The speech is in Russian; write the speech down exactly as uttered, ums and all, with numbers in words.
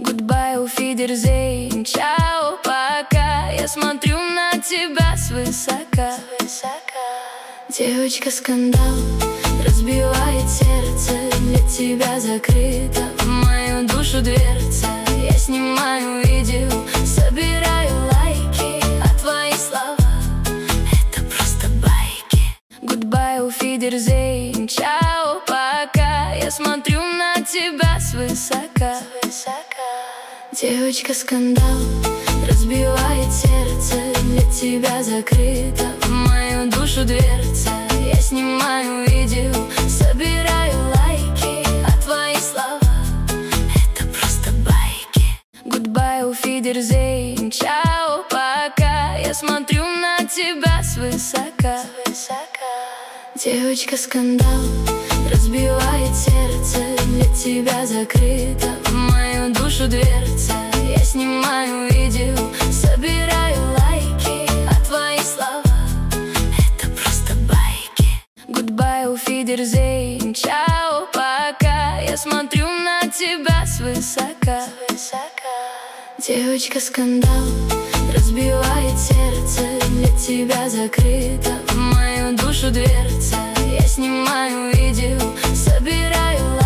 Гудбай, уфидерзейн, чао, пока. Я смотрю на тебя свысока. Девочка, скандал разбивает сердце. Для тебя закрыта в мою душу дверца. Я снимаю видео, собираю лайки, а твои слова — это просто байки. Гудбай, уфидерзейн, чао, пока. Я смотрю на тебя свысока. Девочка, скандал разбивает сердце. Для тебя закрыта в мою душу дверца. Я снимаю видео, собираю лайки, а твои слова — это просто байки. Гудбай, уфидерзейн, чао, пока. Я смотрю на тебя свысока. Девочка, скандал разбивает сердце. Для тебя закрыта в мою душу дверца. Я снимаю видео, собираю лайки, а твои слова — это просто байки. Гудбай, уфидерзейн, чао, пока. Я смотрю на тебя свысока. Девочка, скандал разбивает сердце. Для тебя закрыта в мою душу дверца. Я снимаю видео, собираю лайки.